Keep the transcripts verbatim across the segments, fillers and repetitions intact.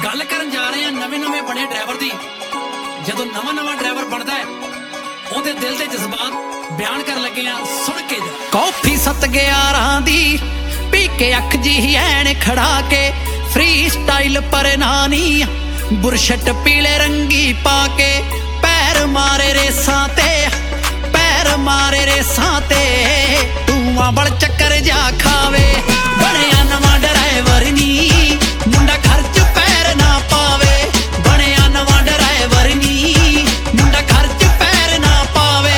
गल करन जा रहे हैं नवे नवे बने ड्राइवर दी। जदों नवा नवा ड्राइवर बनता है ਉਹਦੇ दिल के जज्बात बयान कर लगे हैं, सुन के जा। कॉफी सत ग्यारह दी पी के अख जी ऐन खड़ा के फ्री स्टाइल पर नानी बुरशट पीले रंगी पाके पैर मारे रेसां ते पैर मारे रेसां ते धुआं बड़ चक्कर जा खावे बनिया नवा ड्राइवर नी मुंडा खर्च पैर ना पावे बनिया नवा ड्राइवर नी मुंडा खर्च पैर ना पावे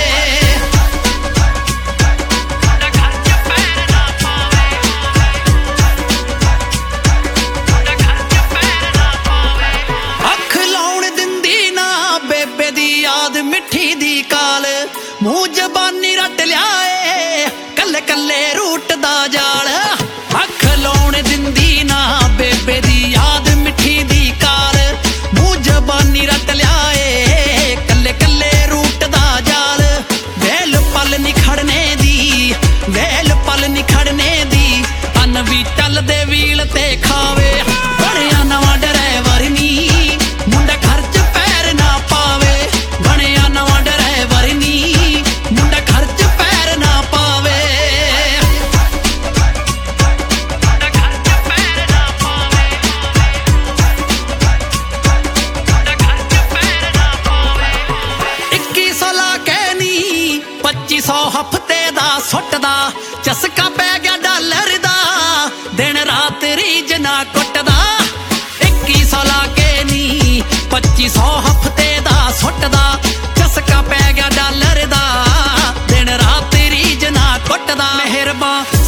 अख लाउण दिंदी ना बेबे दी याद मिठी दी काल मूंह जबानी रट लियाए कल्ले कल्ले रूट दा जाल अख लाउण दिंदी ना बेबे दी याद मिठी दी काल मूंह जबानी रट लियाए कल्ले कल्ले रूट दा जाल वेल पल निखड़ने दी वेल पल निखड़ने दी अन भी टल दे व्हील ते खावे बनिया नवा ड्राइवर नी मुंडा खर्च पैर ना पावे बनिया नवा ड्राइवर नी मुंडा खर्च पैर ना पावे मुंडा खर्च पैर ना पावे मुंडा खर्च पैर ना पावे इक्की सौ ला के नी पच्ची सौ हफ्ते दा सुटदा चस्का पै गया डॉलर दा दिन रात रीज ना कुटदा इक्की सौ ला के नी पच्ची सौ हफ्ते दा सुटदा चस्का पै गया डॉलर दा दिन रात रीज ना कुटदा मेहरबान